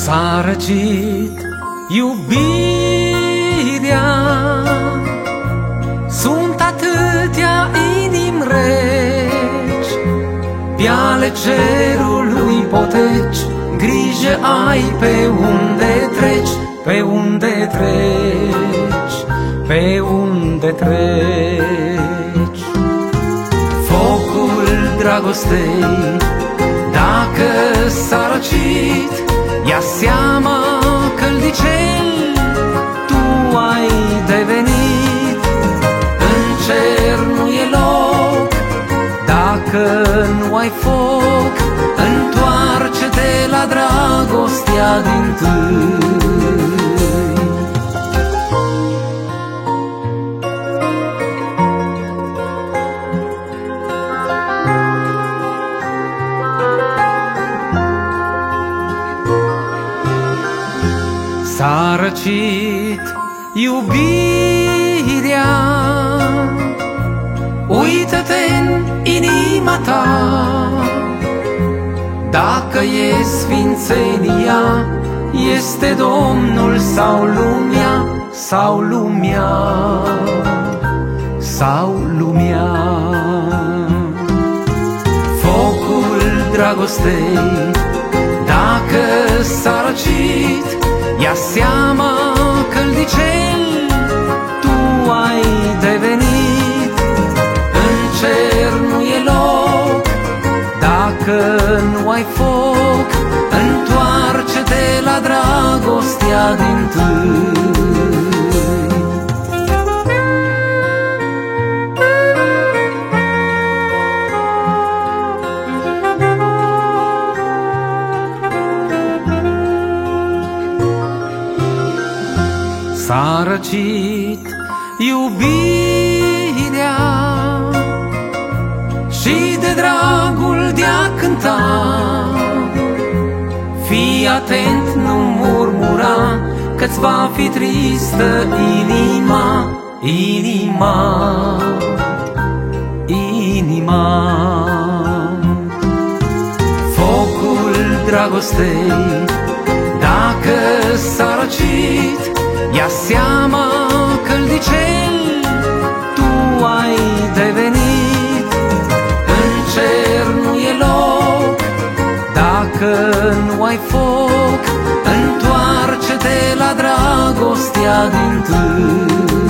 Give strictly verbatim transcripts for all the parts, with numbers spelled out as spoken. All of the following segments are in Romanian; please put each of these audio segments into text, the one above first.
S-a răcit iubirea, sunt atâtea inimi reci, pe ale cerului poteci, grijă ai pe unde treci, pe unde treci, pe unde treci. Focul dragostei, dacă s-a răcit, ia seama căldicel tu ai devenit. În cer nu e loc dacă nu ai foc, întoarce-te la dragostea dintâi. S-a răcit iubirea, uită-te-n inima ta, dacă e sfințenia, este Domnul sau lumea, sau lumea, sau lumea. Focul dragostei, dacă s-a răcit, ia seama căldicel tu ai devenit. În cer nu e loc dacă nu ai foc, întoarce-te la dragostea dintâi. S-a răcit iubirea și de dragul de-a cânta, fii atent, nu murmura, că-ți va fi tristă inima, inima, inima. Focul dragostei, dacă s-a răcit, ia seama căldicel tu ai devenit. În cer nu e loc dacă nu ai foc, întoarce-te la dragostea dintâi.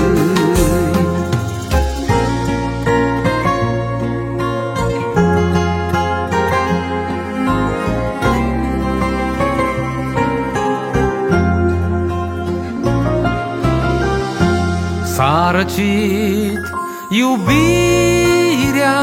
S-a răcit iubirea,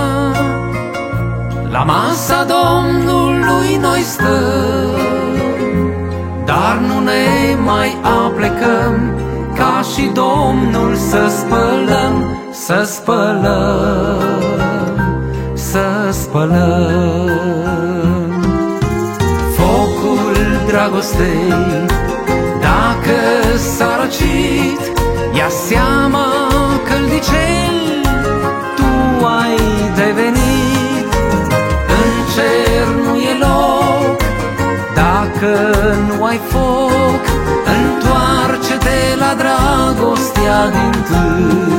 la masa Domnului noi stăm, dar nu ne mai aplecăm, ca și Domnul să spălăm, să spălăm, să spălăm. Focul dragostei, dacă s-a răcit, ia seama căldicel tu ai devenit. În cer nu e loc dacă nu ai foc, întoarce-te la dragostea dintâi.